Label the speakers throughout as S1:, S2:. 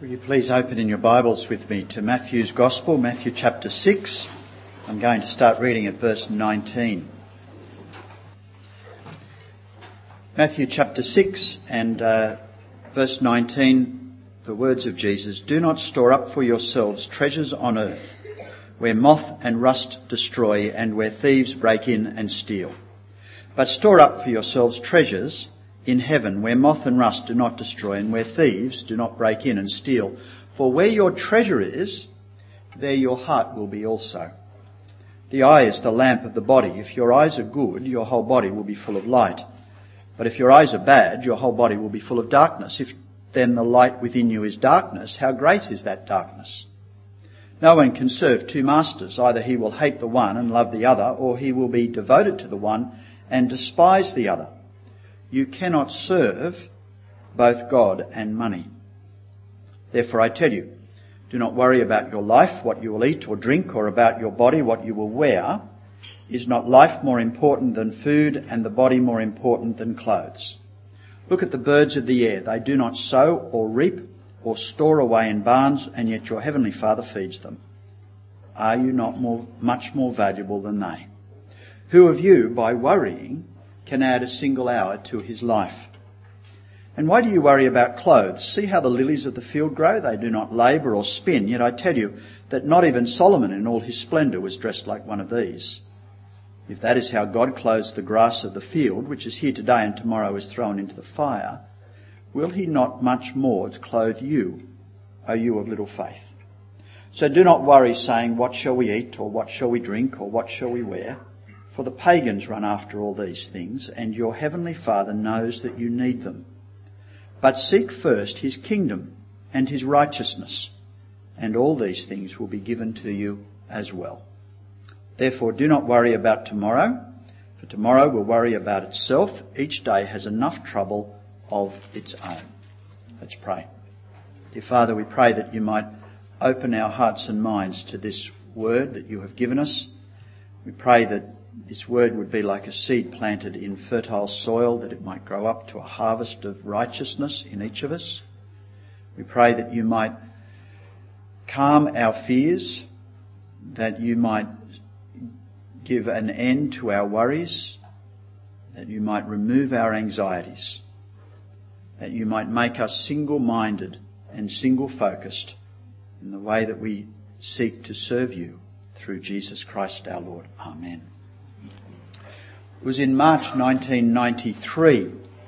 S1: Will you please open in your Bibles with me to Matthew's Gospel, Matthew chapter 6. I'm going to start reading at verse 19. Matthew chapter 6 and verse 19, the words of Jesus, "Do not store up for yourselves treasures on earth, where moth and rust destroy and where thieves break in and steal. But store up for yourselves treasures in heaven, where moth and rust do not destroy and where thieves do not break in and steal. For where your treasure is, there your heart will be also. The eye is the lamp of the body. If your eyes are good, your whole body will be full of light. But if your eyes are bad, your whole body will be full of darkness. If then the light within you is darkness, how great is that darkness? No one can serve two masters. Either he will hate the one and love the other, or he will be devoted to the one and despise the other. You cannot serve both God and money. Therefore I tell you, do not worry about your life, what you will eat or drink, or about your body, what you will wear. Is not life more important than food, and the body more important than clothes? Look at the birds of the air. They do not sow or reap or store away in barns, and yet your heavenly Father feeds them. Are you not much more valuable than they? Who of you, by worrying, can add a single hour to his life? And why do you worry about clothes? See how the lilies of the field grow? They do not labour or spin. Yet I tell you that not even Solomon in all his splendour was dressed like one of these. If that is how God clothes the grass of the field, which is here today and tomorrow is thrown into the fire, will he not much more clothe you, O you of little faith? So do not worry, saying, what shall we eat, or what shall we drink, or what shall we wear? For the pagans run after all these things, and your heavenly Father knows that you need them. But seek first his kingdom and his righteousness, and all these things will be given to you as well. Therefore do not worry about tomorrow, for tomorrow will worry about itself. Each day has enough trouble of its own." Let's pray. Dear Father, we pray that you might open our hearts and minds to this word that you have given us. We pray that this word would be like a seed planted in fertile soil, that it might grow up to a harvest of righteousness in each of us. We pray that you might calm our fears, that you might give an end to our worries, that you might remove our anxieties, that you might make us single-minded and single-focused in the way that we seek to serve you through Jesus Christ our Lord. Amen. It was in March 1993,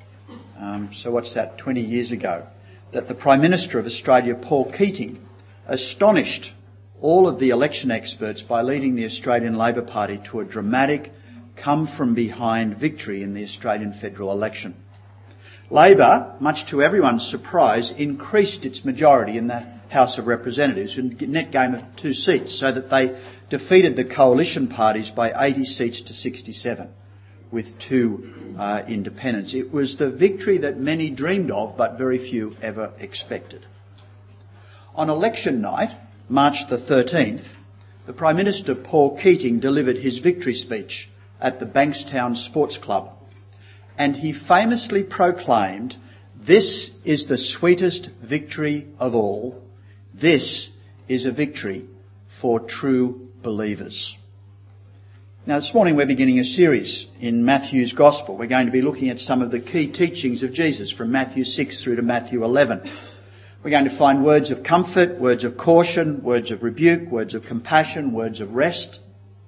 S1: so what's that, 20 years ago, that the Prime Minister of Australia, Paul Keating, astonished all of the election experts by leading the Australian Labor Party to a dramatic come-from-behind victory in the Australian federal election. Labor, much to everyone's surprise, increased its majority in the House of Representatives, a net gain of 2 seats, so that they defeated the coalition parties by 80 seats to 67. With 2 independents. It was the victory that many dreamed of, but very few ever expected. On election night, March the 13th, the Prime Minister, Paul Keating, delivered his victory speech at the Bankstown Sports Club. And he famously proclaimed, "This is the sweetest victory of all. This is a victory for true believers." Now this morning we're beginning a series in Matthew's Gospel. We're going to be looking at some of the key teachings of Jesus from Matthew 6 through to Matthew 11. We're going to find words of comfort, words of caution, words of rebuke, words of compassion, words of rest.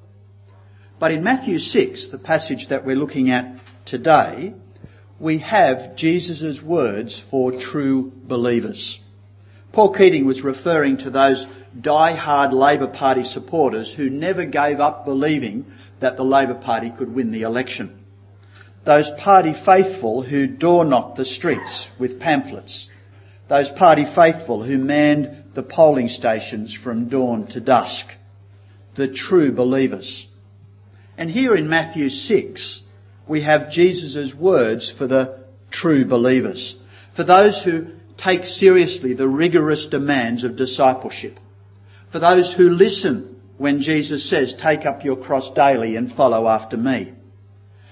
S1: But in Matthew 6, the passage that we're looking at today, we have Jesus' words for true believers. Paul Keating was referring to those die-hard Labor Party supporters who never gave up believing that the Labor Party could win the election. Those party faithful who door-knocked the streets with pamphlets. Those party faithful who manned the polling stations from dawn to dusk. The true believers. And here in Matthew 6, we have Jesus' words for the true believers. For those who take seriously the rigorous demands of discipleship. For those who listen when Jesus says, "Take up your cross daily and follow after me."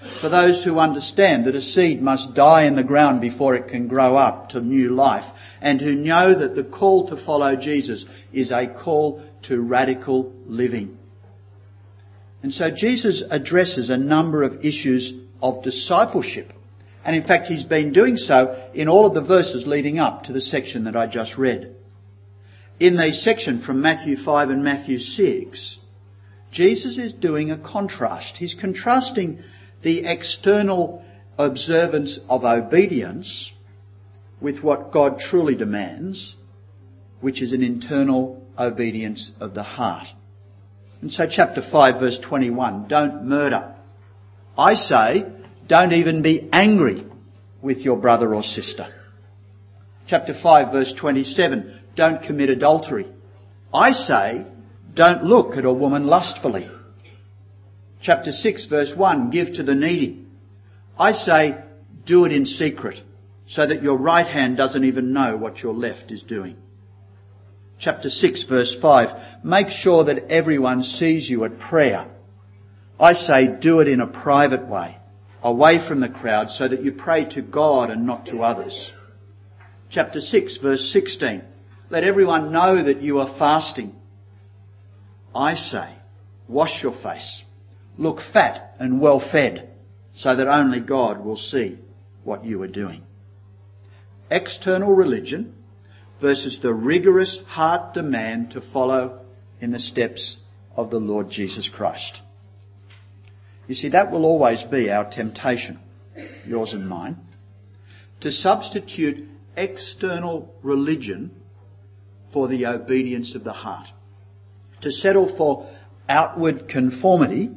S1: For those who understand that a seed must die in the ground before it can grow up to new life, and who know that the call to follow Jesus is a call to radical living. And so Jesus addresses a number of issues of discipleship. And in fact, he's been doing so in all of the verses leading up to the section that I just read. In the section from Matthew 5 and Matthew 6, Jesus is doing a contrast. He's contrasting the external observance of obedience with what God truly demands, which is an internal obedience of the heart. And so chapter 5 verse 21, don't murder. I say, don't even be angry with your brother or sister. Chapter 5 verse 27, don't commit adultery. I say, don't look at a woman lustfully. Chapter 6 verse 1, give to the needy. I say, do it in secret, so that your right hand doesn't even know what your left is doing. Chapter 6 verse 5, make sure that everyone sees you at prayer. I say, do it in a private way, away from the crowd, so that you pray to God and not to others. Chapter 6 verse 16, let everyone know that you are fasting. I say, wash your face, look fat and well fed, so that only God will see what you are doing. External religion versus the rigorous heart demand to follow in the steps of the Lord Jesus Christ. You see, that will always be our temptation, yours and mine, to substitute external religion for the obedience of the heart, to settle for outward conformity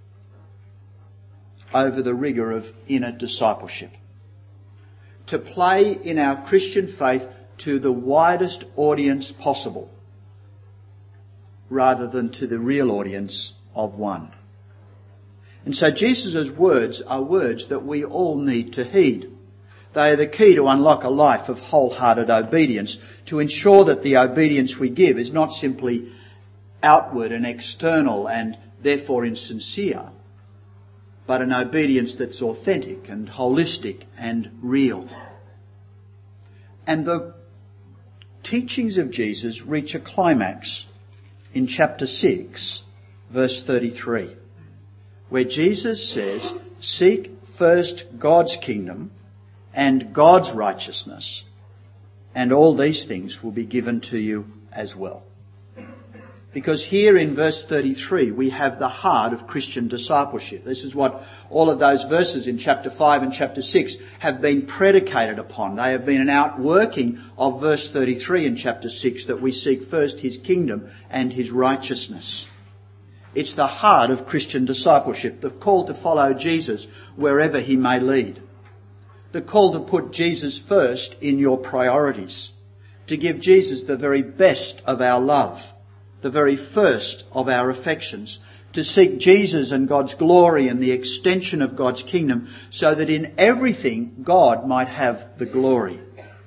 S1: over the rigour of inner discipleship, to play in our Christian faith to the widest audience possible rather than to the real audience of one. And so Jesus' words are words that we all need to heed. They are the key to unlock a life of wholehearted obedience, to ensure that the obedience we give is not simply outward and external and therefore insincere, but an obedience that's authentic and holistic and real. And the teachings of Jesus reach a climax in chapter 6, verse 33, where Jesus says, seek first God's kingdom and God's righteousness, and all these things will be given to you as well. Because here in verse 33 we have the heart of Christian discipleship. This is what all of those verses in chapter 5 and chapter 6 have been predicated upon. They have been an outworking of verse 33 in chapter 6, that we seek first his kingdom and his righteousness. It's the heart of Christian discipleship, the call to follow Jesus wherever he may lead. The call to put Jesus first in your priorities, to give Jesus the very best of our love, the very first of our affections, to seek Jesus and God's glory and the extension of God's kingdom, so that in everything God might have the glory.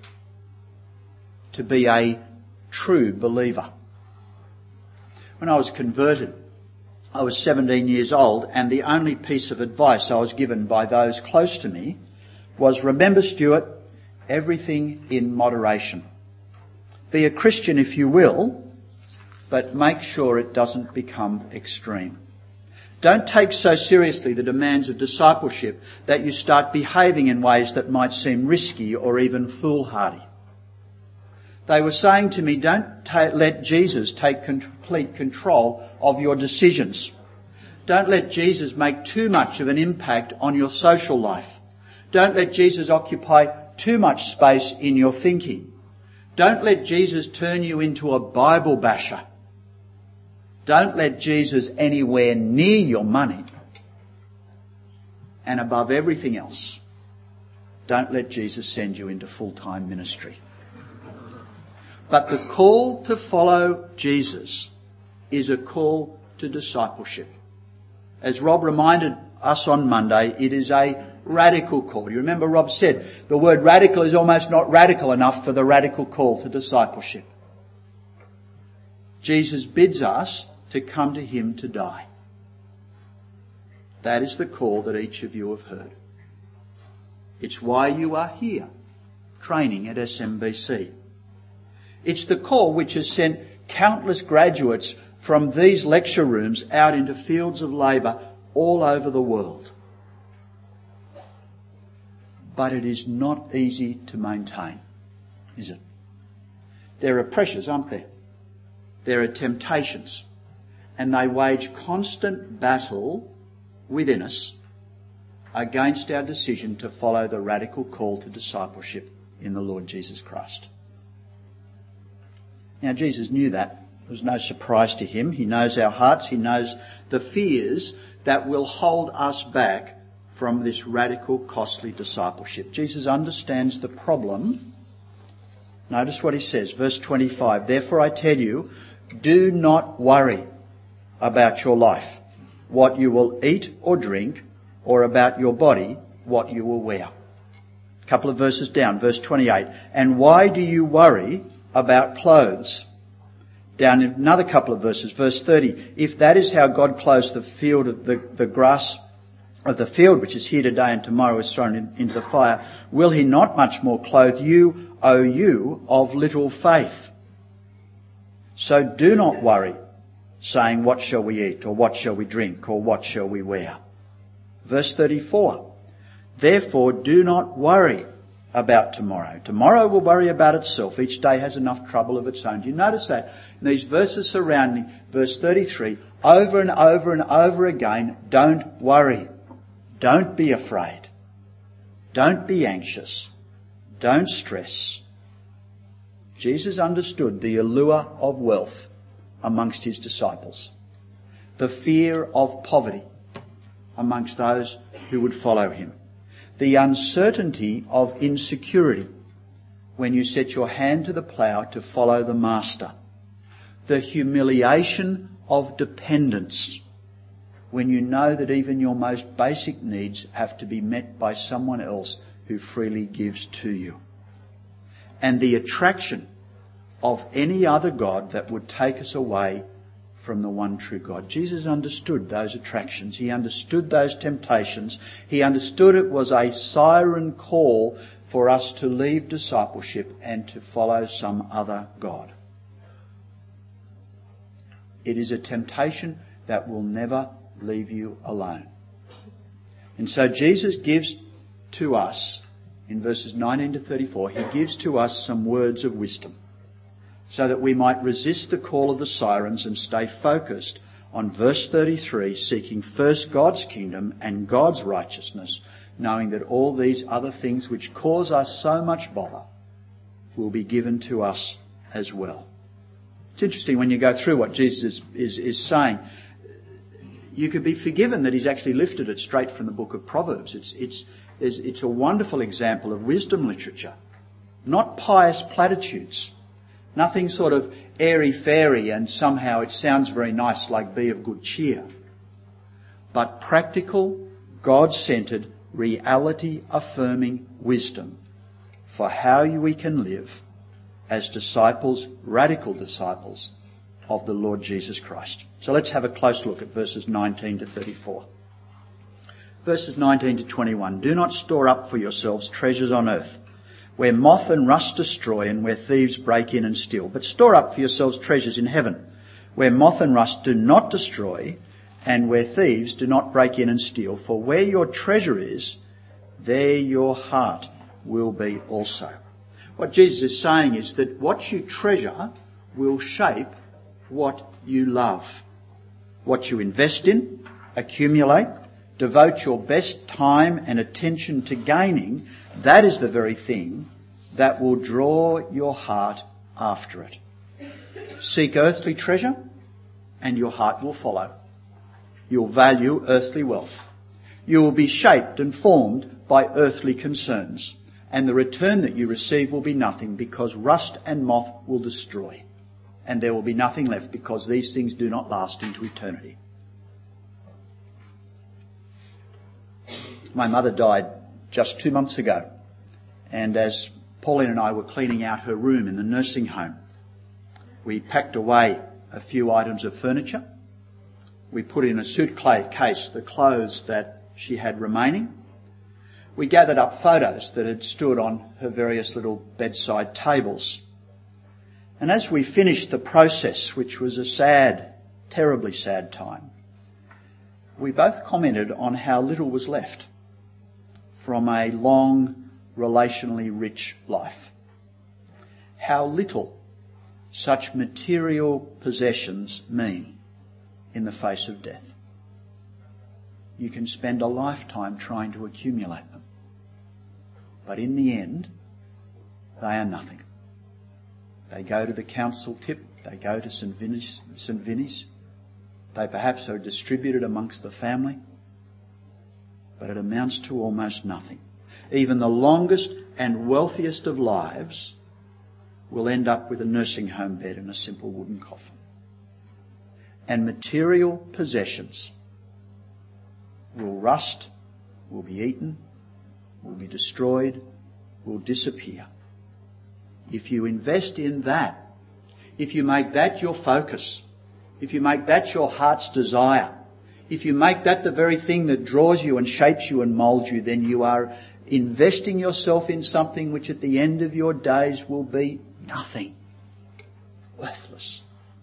S1: To be a true believer. When I was converted, I was 17 years old, and the only piece of advice I was given by those close to me was, remember, Stuart, everything in moderation. Be a Christian if you will, but make sure it doesn't become extreme. Don't take so seriously the demands of discipleship that you start behaving in ways that might seem risky or even foolhardy. They were saying to me, don't let Jesus take complete control of your decisions. Don't let Jesus make too much of an impact on your social life. Don't let Jesus occupy too much space in your thinking. Don't let Jesus turn you into a Bible basher. Don't let Jesus anywhere near your money. And above everything else, don't let Jesus send you into full-time ministry. But the call to follow Jesus is a call to discipleship. As Rob reminded us on Monday, it is a radical call. You remember Rob said the word radical is almost not radical enough for the radical call to discipleship. Jesus bids us to come to him to die. That is the call that each of you have heard. It's why you are here, training at SMBC. It's the call which has sent countless graduates from these lecture rooms out into fields of labour all over the world. But it is not easy to maintain, is it? There are pressures, aren't there? There are temptations. And they wage constant battle within us against our decision to follow the radical call to discipleship in the Lord Jesus Christ. Now, Jesus knew that. It was no surprise to him. He knows our hearts. He knows the fears that will hold us back from this radical, costly discipleship. Jesus understands the problem. Notice what he says, verse 25. Therefore I tell you, do not worry about your life, what you will eat or drink, or about your body, what you will wear. A couple of verses down, verse 28. And why do you worry about clothes? Down in another couple of verses, verse 30. If that is how God clothes the field, the grass of the field, which is here today and tomorrow is thrown into the fire, will he not much more clothe you, O you of little faith? So do not worry, saying, what shall we eat, or what shall we drink, or what shall we wear? Verse 34. Therefore do not worry about tomorrow. Tomorrow will worry about itself. Each day has enough trouble of its own. Do you notice that? In these verses surrounding verse 33, over and over and over again, don't worry. Don't be afraid. Don't be anxious. Don't stress. Jesus understood the allure of wealth amongst his disciples, the fear of poverty amongst those who would follow him, the uncertainty of insecurity when you set your hand to the plough to follow the Master, the humiliation of dependence when you know that even your most basic needs have to be met by someone else who freely gives to you, and the attraction of any other god that would take us away from the one true God. Jesus understood those attractions. He understood those temptations. He understood it was a siren call for us to leave discipleship and to follow some other god. It is a temptation that will never leave you alone. And so Jesus gives to us, in verses 19 to 34, he gives to us some words of wisdom, so that we might resist the call of the sirens and stay focused on verse 33, seeking first God's kingdom and God's righteousness, knowing that all these other things which cause us so much bother will be given to us as well. It's interesting when you go through what Jesus is saying. You could be forgiven that he's actually lifted it straight from the book of Proverbs. It's a wonderful example of wisdom literature, not pious platitudes. Nothing sort of airy-fairy and somehow it sounds very nice like be of good cheer. But practical, God-centred, reality-affirming wisdom for how we can live as disciples, radical disciples of the Lord Jesus Christ. So let's have a close look at verses 19 to 34. Verses 19 to 21. Do not store up for yourselves treasures on earth, where moth and rust destroy and where thieves break in and steal. But store up for yourselves treasures in heaven, where moth and rust do not destroy and where thieves do not break in and steal. For where your treasure is, there your heart will be also. What Jesus is saying is that what you treasure will shape what you love. What you invest in, accumulate, devote your best time and attention to gaining, that is the very thing that will draw your heart after it. Seek earthly treasure and your heart will follow. You'll value earthly wealth. You will be shaped and formed by earthly concerns, and the return that you receive will be nothing, because rust and moth will destroy, and there will be nothing left, because these things do not last into eternity. My mother died just 2 months ago, and as Pauline and I were cleaning out her room in the nursing home, we packed away a few items of furniture. We put in a suitcase the clothes that she had remaining. We gathered up photos that had stood on her various little bedside tables. And as we finished the process, which was a sad, terribly sad time, we both commented on how little was left from a long, relationally rich life. How little such material possessions mean in the face of death. You can spend a lifetime trying to accumulate them, but in the end, they are nothing. They go to the council tip, they go to St. Vinny's, they perhaps are distributed amongst the family, but it amounts to almost nothing. Even the longest and wealthiest of lives will end up with a nursing home bed and a simple wooden coffin. And material possessions will rust, will be eaten, will be destroyed, will disappear. If you invest in that, if you make that your focus, if you make that your heart's desire, if you make that the very thing that draws you and shapes you and moulds you, then you are investing yourself in something which at the end of your days will be nothing. Worthless.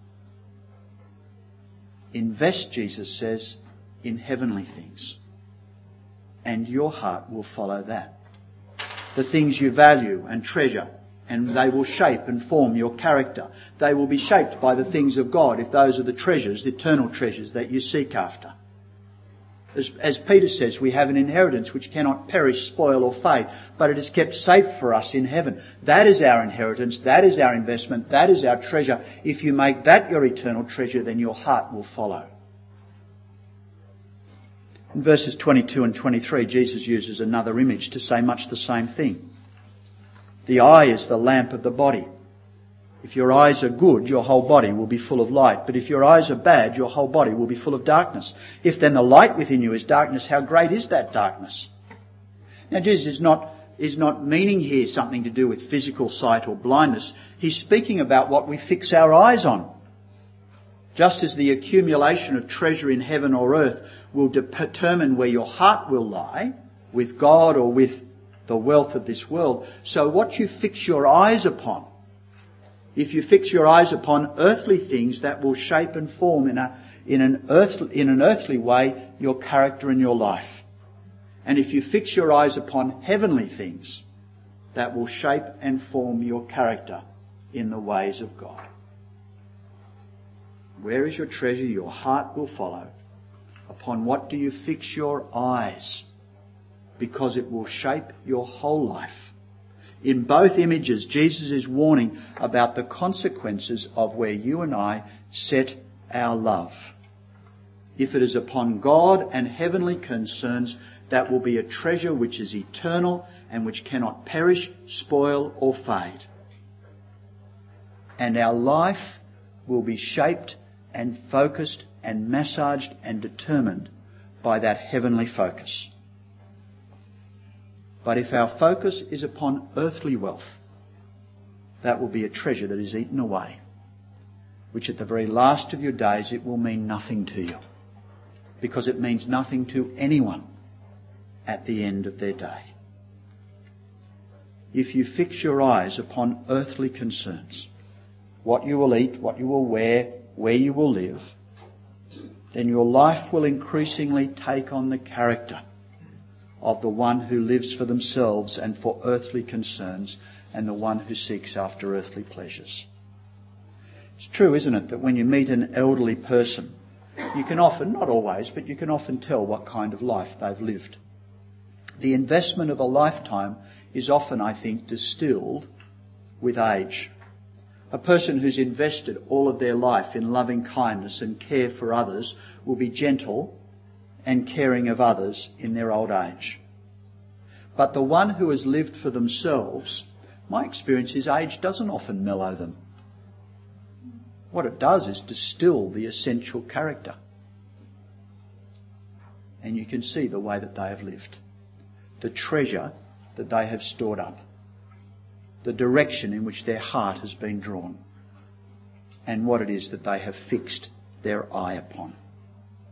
S1: Invest, Jesus says, in heavenly things, and your heart will follow that. The things you value and treasure, and they will shape and form your character. They will be shaped by the things of God, if those are the treasures, the eternal treasures that you seek after. As Peter says, we have an inheritance which cannot perish, spoil or fade, but it is kept safe for us in heaven. That is our inheritance, that is our investment, that is our treasure. If you make that your eternal treasure, then your heart will follow. In verses 22 and 23, Jesus uses another image to say much the same thing. The eye is the lamp of the body. If your eyes are good, your whole body will be full of light. But if your eyes are bad, your whole body will be full of darkness. If then the light within you is darkness, how great is that darkness? Now Jesus is not meaning here something to do with physical sight or blindness. He's speaking about what we fix our eyes on. Just as the accumulation of treasure in heaven or earth will determine where your heart will lie, with God or with the wealth of this world, so what you fix your eyes upon, if you fix your eyes upon earthly things, that will shape and form in an earthly way your character and your life. And if you fix your eyes upon heavenly things, that will shape and form your character in the ways of God. Where is your treasure? Your heart will follow. Upon what do you fix your eyes? Because it will shape your whole life. In both images, Jesus is warning about the consequences of where you and I set our love. If it is upon God and heavenly concerns, that will be a treasure which is eternal and which cannot perish, spoil or fade. And our life will be shaped and focused and massaged and determined by that heavenly focus. But if our focus is upon earthly wealth, that will be a treasure that is eaten away, which at the very last of your days it will mean nothing to you, because it means nothing to anyone at the end of their day. If you fix your eyes upon earthly concerns, what you will eat, what you will wear, where you will live, then your life will increasingly take on the character of the one who lives for themselves and for earthly concerns, and the one who seeks after earthly pleasures. It's true, isn't it, that when you meet an elderly person, you can often, not always, but you can often tell what kind of life they've lived. The investment of a lifetime is often, I think, distilled with age. A person who's invested all of their life in loving kindness and care for others will be gentle and caring of others in their old age. But the one who has lived for themselves, my experience is age doesn't often mellow them. What it does is distill the essential character. And you can see the way that they have lived. The treasure that they have stored up. The direction in which their heart has been drawn. And what it is that they have fixed their eye upon.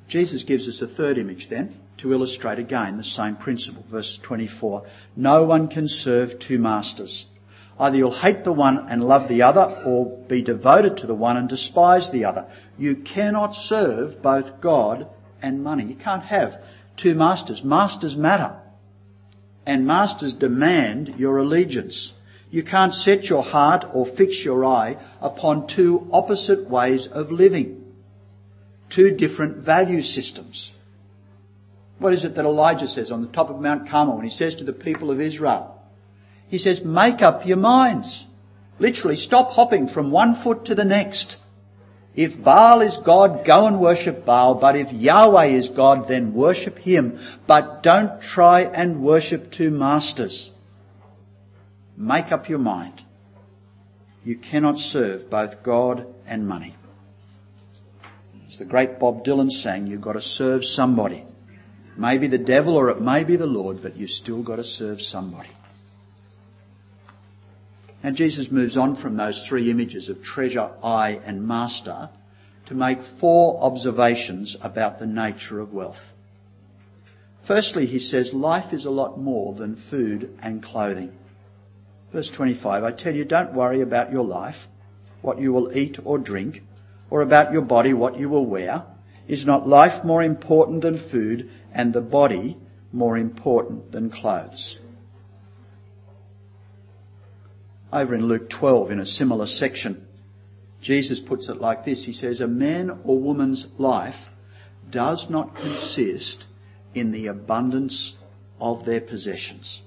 S1: Jesus gives us a third image then to illustrate again the same principle. Verse 24, no one can serve two masters. Either you'll hate the one and love the other, or be devoted to the one and despise the other. You cannot serve both God and money. You can't have two masters. Masters matter. And masters demand your allegiance. You can't set your heart or fix your eye upon two opposite ways of living. Two different value systems. What is it that Elijah says on the top of Mount Carmel when he says to the people of Israel? He says, make up your minds. Literally, stop hopping from one foot to the next. If Baal is God, go and worship Baal. But if Yahweh is God, then worship Him. But don't try and worship two masters. Make up your mind. You cannot serve both God and money. It's the great Bob Dylan sang, you've got to serve somebody. Maybe the devil or it may be the Lord, but you've still got to serve somebody. Now Jesus moves on from those three images of treasure, eye and master to make four observations about the nature of wealth. Firstly, he says life is a lot more than food and clothing. Verse 25, I tell you, don't worry about your life, what you will eat or drink, or about your body, what you will wear. Is not life more important than food, and the body more important than clothes? Over in Luke 12, in a similar section, Jesus puts it like this. He says, a man or woman's life does not consist in the abundance of their possessions.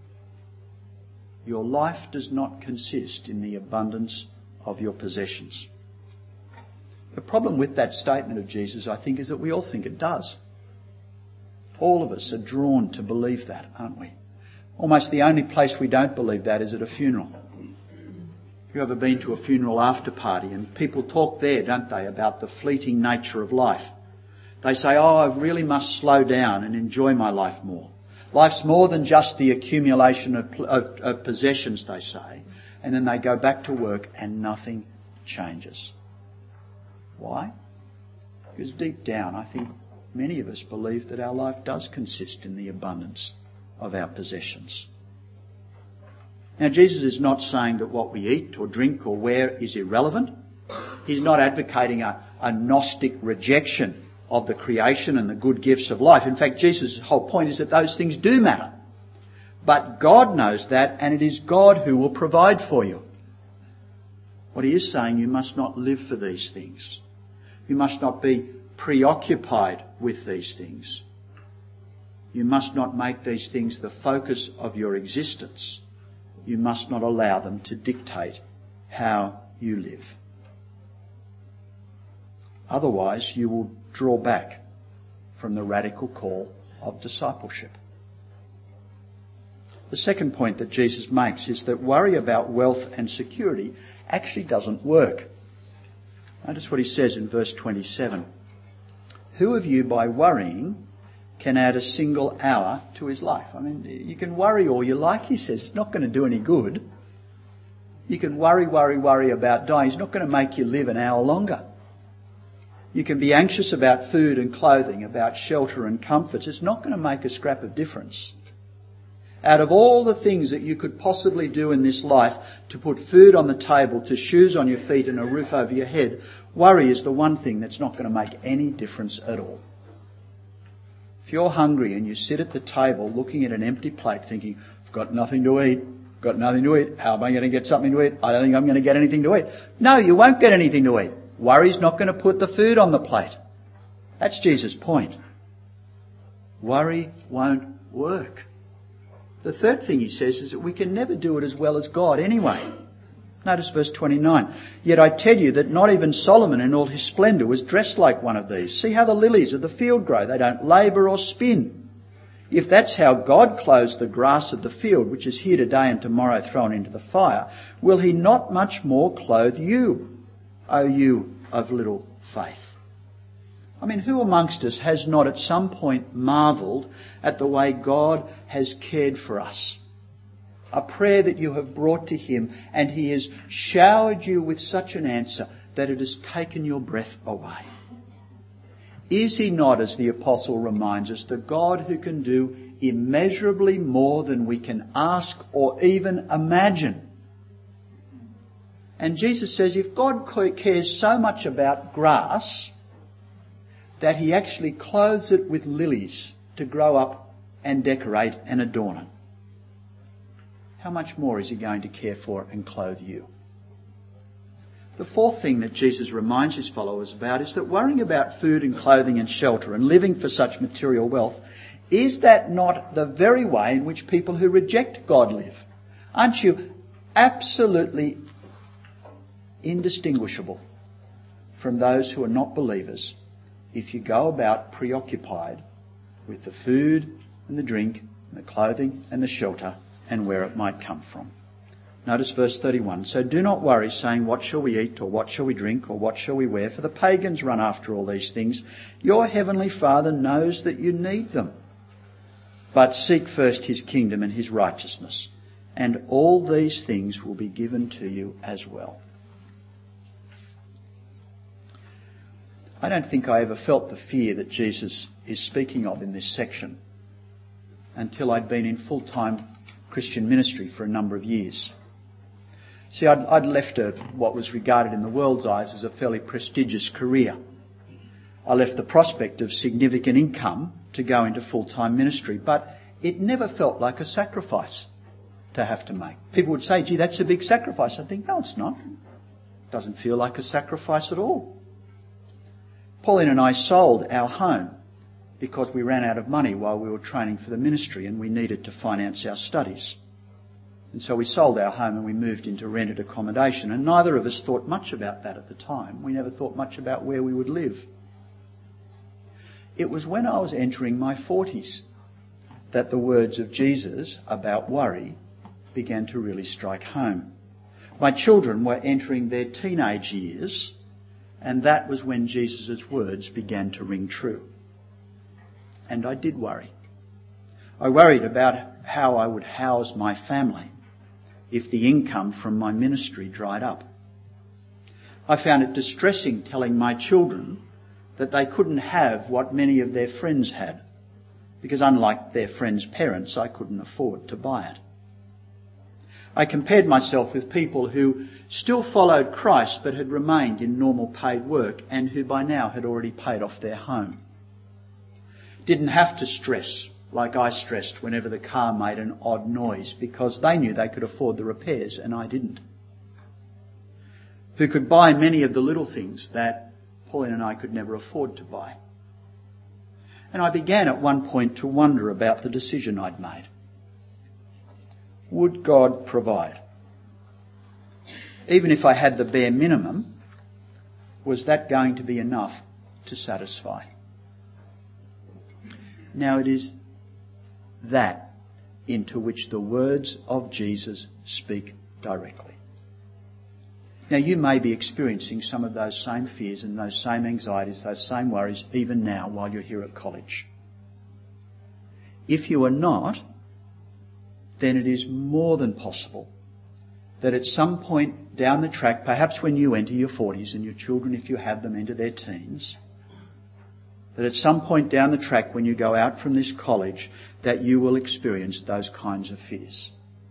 S1: Your life does not consist in the abundance of your possessions. The problem with that statement of Jesus, I think, is that we all think it does. All of us are drawn to believe that, aren't we? Almost the only place we don't believe that is at a funeral. Have you ever been to a funeral after party and people talk there, don't they, about the fleeting nature of life? They say, I really must slow down and enjoy my life more. Life's more than just the accumulation of possessions, they say. And then they go back to work and nothing changes. Why? Because deep down, I think many of us believe that our life does consist in the abundance of our possessions. Now, Jesus is not saying that what we eat or drink or wear is irrelevant. He's not advocating a Gnostic rejection of the creation and the good gifts of life. In fact, Jesus' whole point is that those things do matter. But God knows that, and it is God who will provide for you. What he is saying, you must not live for these things. You must not be preoccupied with these things. You must not make these things the focus of your existence. You must not allow them to dictate how you live. Otherwise, you will draw back from the radical call of discipleship. The second point that Jesus makes is that worry about wealth and security actually doesn't work. Notice what he says in verse 27. Who of you, by worrying, can add a single hour to his life? I mean, you can worry all you like, he says. It's not going to do any good. You can worry about dying. It's not going to make you live an hour longer. You can be anxious about food and clothing, about shelter and comforts. It's not going to make a scrap of difference. Out of all the things that you could possibly do in this life, to put food on the table, to shoes on your feet and a roof over your head, worry is the one thing that's not going to make any difference at all. If you're hungry and you sit at the table looking at an empty plate thinking, I've got nothing to eat, how am I going to get something to eat? I don't think I'm going to get anything to eat. No, you won't get anything to eat. Worry's not going to put the food on the plate. That's Jesus' point. Worry won't work. The third thing he says is that we can never do it as well as God anyway. Notice verse 29. Yet I tell you that not even Solomon in all his splendour was dressed like one of these. See how the lilies of the field grow. They don't labour or spin. If that's how God clothes the grass of the field, which is here today and tomorrow thrown into the fire, will he not much more clothe you, O you of little faith? I mean, who amongst us has not at some point marvelled at the way God has cared for us? A prayer that you have brought to him and he has showered you with such an answer that it has taken your breath away. Is he not, as the apostle reminds us, the God who can do immeasurably more than we can ask or even imagine? And Jesus says if God cares so much about grass that he actually clothes it with lilies to grow up and decorate and adorn it, how much more is he going to care for and clothe you? The fourth thing that Jesus reminds his followers about is that worrying about food and clothing and shelter and living for such material wealth, is that not the very way in which people who reject God live? Aren't you absolutely indistinguishable from those who are not believers if you go about preoccupied with the food and the drink and the clothing and the shelter and where it might come from? Notice verse 31. So do not worry, saying, what shall we eat, or what shall we drink, or what shall we wear? For the pagans run after all these things. Your heavenly Father knows that you need them. But seek first his kingdom and his righteousness, and all these things will be given to you as well. I don't think I ever felt the fear that Jesus is speaking of in this section until I'd been in full-time Christian ministry for a number of years. See, I'd left what was regarded in the world's eyes as a fairly prestigious career. I left the prospect of significant income to go into full-time ministry, but it never felt like a sacrifice to have to make. People would say, gee, that's a big sacrifice. I'd think, no, it's not. It doesn't feel like a sacrifice at all. Pauline and I sold our home because we ran out of money while we were training for the ministry and we needed to finance our studies. And so we sold our home and we moved into rented accommodation. And neither of us thought much about that at the time. We never thought much about where we would live. It was when I was entering my 40s that the words of Jesus about worry began to really strike home. My children were entering their teenage years, and that was when Jesus' words began to ring true. And I did worry. I worried about how I would house my family if the income from my ministry dried up. I found it distressing telling my children that they couldn't have what many of their friends had, because unlike their friends' parents, I couldn't afford to buy it. I compared myself with people who still followed Christ but had remained in normal paid work and who by now had already paid off their home. Didn't have to stress like I stressed whenever the car made an odd noise because they knew they could afford the repairs and I didn't. Who could buy many of the little things that Pauline and I could never afford to buy. And I began at one point to wonder about the decision I'd made. Would God provide? Even if I had the bare minimum, was that going to be enough to satisfy? Now it is that into which the words of Jesus speak directly. Now you may be experiencing some of those same fears and those same anxieties, those same worries even now while you're here at college. If you are not, then it is more than possible that at some point down the track, perhaps when you enter your 40s and your children, if you have them, enter their teens, that at some point down the track when you go out from this college, that you will experience those kinds of fears.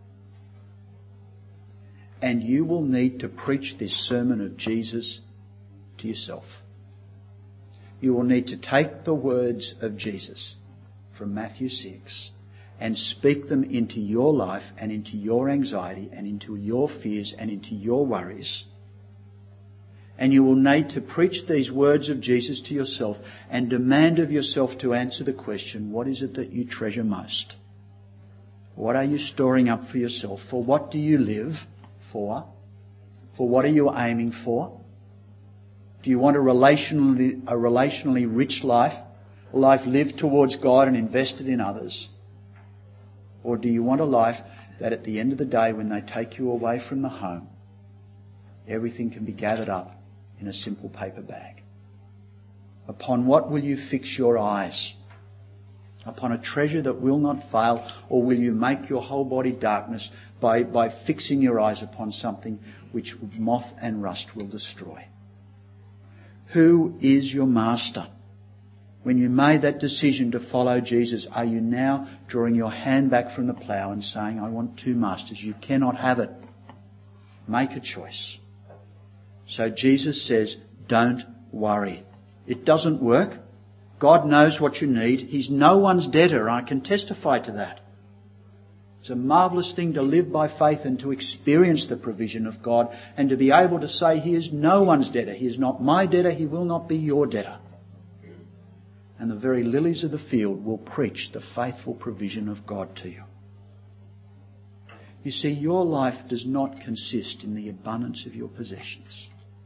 S1: And you will need to preach this sermon of Jesus to yourself. You will need to take the words of Jesus from Matthew 6 and speak them into your life and into your anxiety and into your fears and into your worries. And you will need to preach these words of Jesus to yourself and demand of yourself to answer the question, what is it that you treasure most? What are you storing up for yourself? For what do you live for? For what are you aiming for? Do you want a relationally rich life? A life lived towards God and invested in others? Or do you want a life that at the end of the day, when they take you away from the home, everything can be gathered up in a simple paper bag? Upon what will you fix your eyes? Upon a treasure that will not fail, or will you make your whole body darkness by fixing your eyes upon something which moth and rust will destroy? Who is your master? When you made that decision to follow Jesus, are you now drawing your hand back from the plough and saying, I want two masters? You cannot have it. Make a choice. So Jesus says, don't worry. It doesn't work. God knows what you need. He's no one's debtor. I can testify to that. It's a marvellous thing to live by faith and to experience the provision of God and to be able to say He is no one's debtor. He is not my debtor. He will not be your debtor. And the very lilies of the field will preach the faithful provision of God to you. You see, your life does not consist in the abundance of your possessions.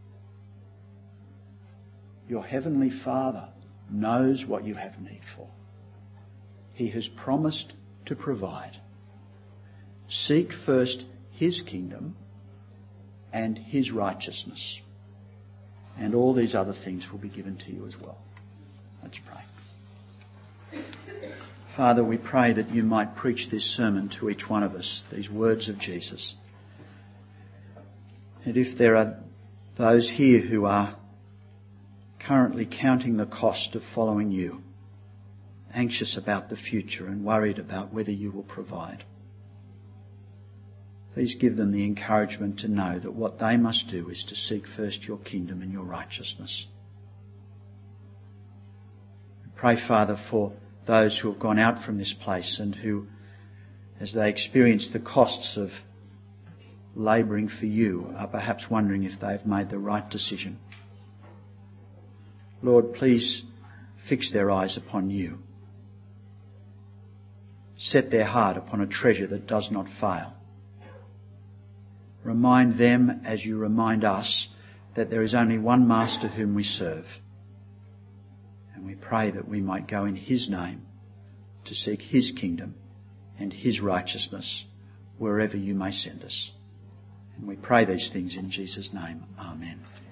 S1: Your Heavenly Father knows what you have need for. He has promised to provide. Seek first His kingdom and His righteousness, and all these other things will be given to you as well. Let's pray. Father, we pray that you might preach this sermon to each one of us, these words of Jesus. And if there are those here who are currently counting the cost of following you, anxious about the future and worried about whether you will provide, please give them the encouragement to know that what they must do is to seek first your kingdom and your righteousness. Pray, Father, for those who have gone out from this place and who, as they experience the costs of labouring for you, are perhaps wondering if they've made the right decision. Lord, please fix their eyes upon you. Set their heart upon a treasure that does not fail. Remind them, as you remind us, that there is only one Master whom we serve. And we pray that we might go in His name to seek His kingdom and His righteousness wherever you may send us. And we pray these things in Jesus' name. Amen.